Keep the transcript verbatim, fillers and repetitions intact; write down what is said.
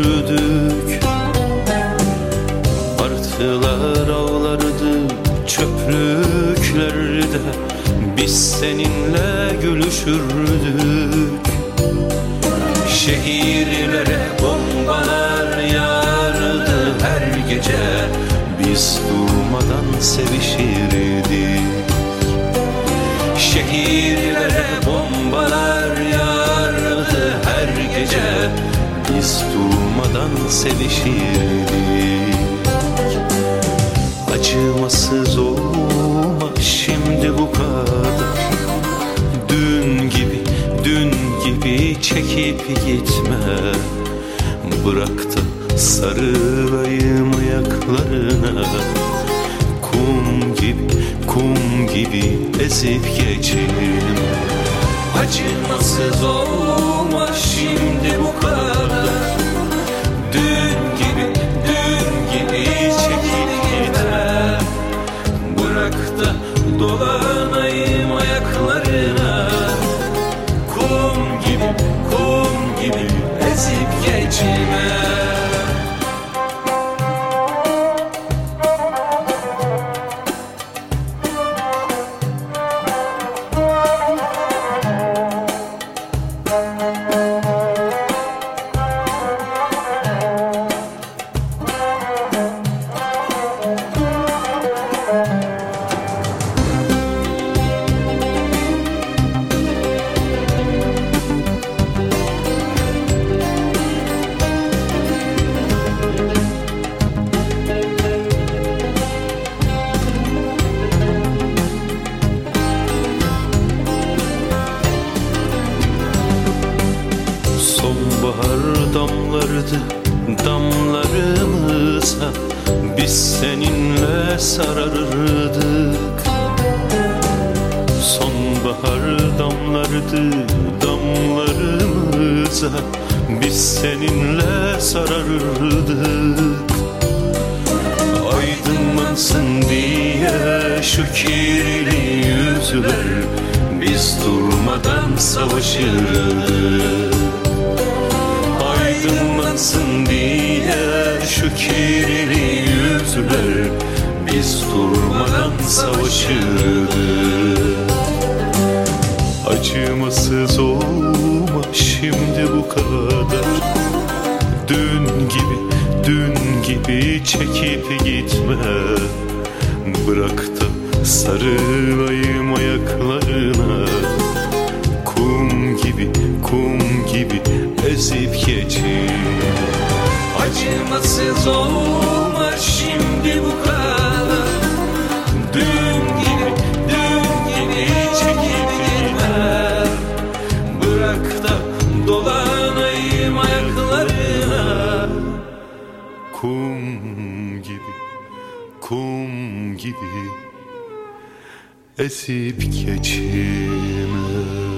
sürdük. Martılar ağlardı çöplüklerde, biz seninle gülüşürdük. Şehirlere bombalar yağardı her gece, biz durmadan sevişirdik. Şehirlere bombalar yağardı her gece, biz durmadan sevişirdik. Acımasız olma şimdi bu kadar, dün gibi, dün gibi çekip gitme. Bırak da sarılayım ayaklarına, kum gibi, kum gibi ezip geçelim. Acımasız olma şimdi bu kadar, dün gibi, dün gibi çekip gitme. Bırak da dolanayım ayaklarına, kum gibi, kum gibi ezip geçme. Sonbahar damlardı damlarımıza, biz seninle sararırdık. Sonbahar damlardı damlarımıza, biz seninle sararırdık. Aydınlansın diye şu kirli yüzler, biz durmadan savaşırdık. Aydınlansın diye şu kirli yüzler, biz durmadan savaşırdık. Acımasız olma şimdi bu kadar, dün gibi, dün gibi çekip gitme. Bırak da sarılayım ayaklarına, kum gibi, kum gibi ezip geçin. Acımasız olma şimdi bu kadar, dün gibi, dün gibi çekip gitme. Bırak da dolanayım ayaklarına, kum gibi, kum gibi ezip geçme.